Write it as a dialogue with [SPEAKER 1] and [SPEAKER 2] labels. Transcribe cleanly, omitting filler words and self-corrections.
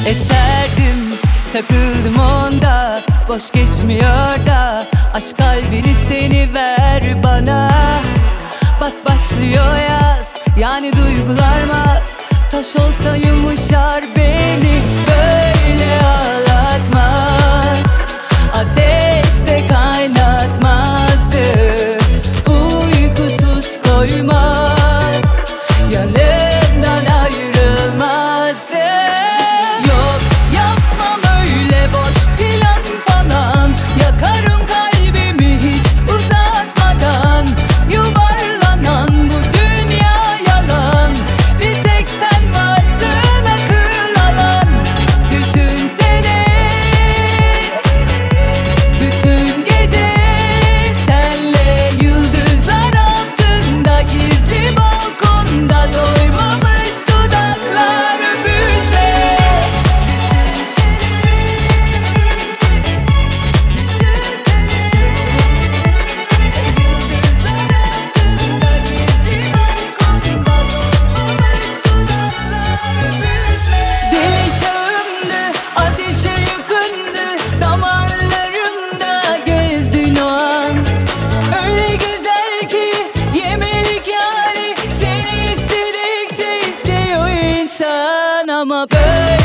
[SPEAKER 1] Eserdim, takıldım onda, boş geçmiyor da. Aç kalbini, seni ver bana. Bak başlıyor yaz, yani duygular maz. Taş olsa yumuşar beni, böyle ağlatmaz. Ateşte kaynatmazdı, uykusuz koymaz, yanımdan ayrılmazdı. Yok, yapmam öyle boş plan falan. Yakarım kalbimi hiç uzatmadan. Yuvarlanan bu dünya yalan, bir tek sen varsın akıl alan. Düşünsene, bütün gece senle yıldızlar altında, gizli balkonda doymamış dudaklar öpüşme. Deli çağımdı, ateşe yakındı, damarlarımda gezdin o an. Öyle güzel ki yemelik yani, seni istedikçe istiyor insan. Ama böyle